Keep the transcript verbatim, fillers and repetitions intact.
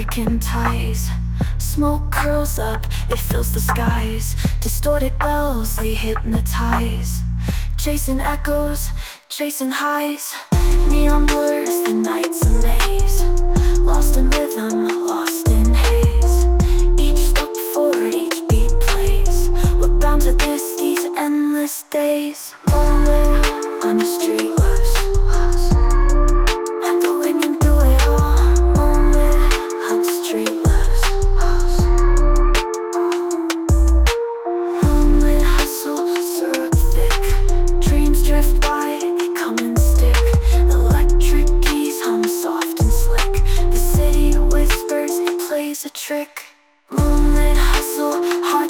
breaking ties. Smoke curls up, it fills the skies. Distorted bells, they hypnotize. Chasing echoes, chasing highs. Neon blurs, the night's a maze. Lost in rhythm, lost in haze. Each step forward, each beat plays. We're bound to this, these endless days. Lonely on the street. A trick. Moonlit hustle,